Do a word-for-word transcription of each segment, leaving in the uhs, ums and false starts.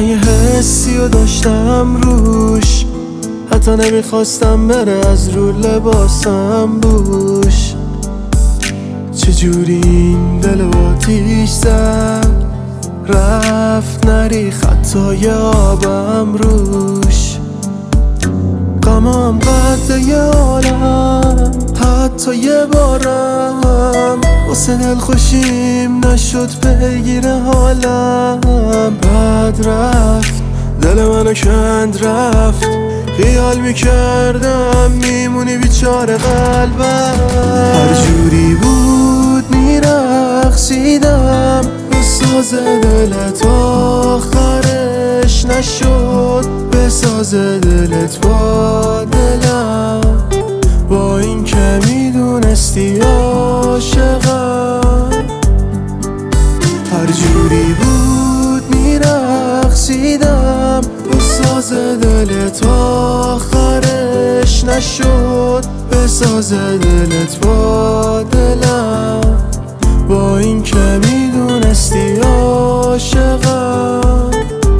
من یه حسی رو داشتم روش، حتی نمیخواستم بره از رو لباسم بوش. چجوری این دل و آتیش زد، رفت نری خطای آبم روش. غمام قد یه عالم، حتی یه بارم واسه دل خوشیم نشد بگیر حالم. بعد رفت دل منو کند رفت، خیال میکردم میمونی بیچاره قلبم. هر جوری بود میرقصیدم بساز دلت، آخرش نشد بساز دلت با دلم. با این که میدونستی عاشقم. هر جوری بود میرقصیدم بساز دلت، آخرش نشد بساز دلت با دلم. با این که میدونستی عاشقم.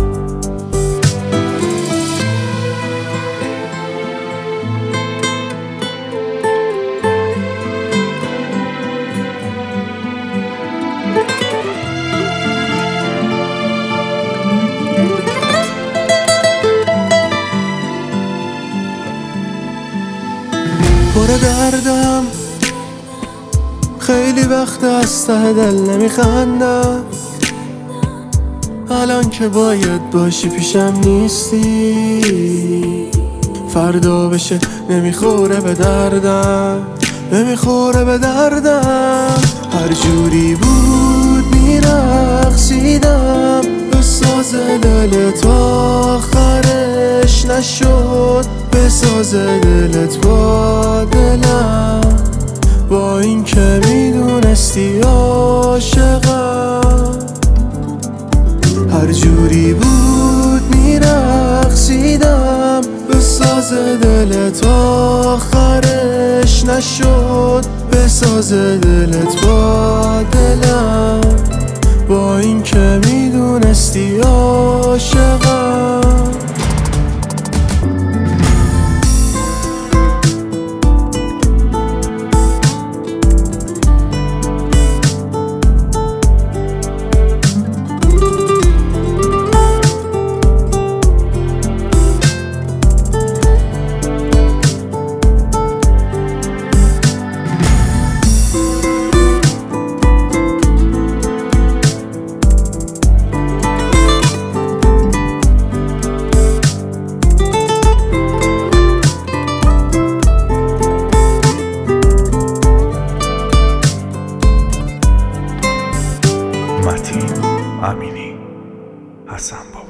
پر دردم، خیلی وقت از ته دل نمیخندم. الان که باید باشی پیشم نیستی، فردا بشه نمیخوره به دردم، نمیخوره به دردم. هر جوری بود میرقصیدم بساز دلت، آخرش نشد بساز دلت با دلم. با این که میدونستی عاشقم. هر جوری بود میرقصیدم بساز دلت، آخرش نشد بساز دلت با دلم. با این که میدونستی عاشقم. متین امینی، حسن با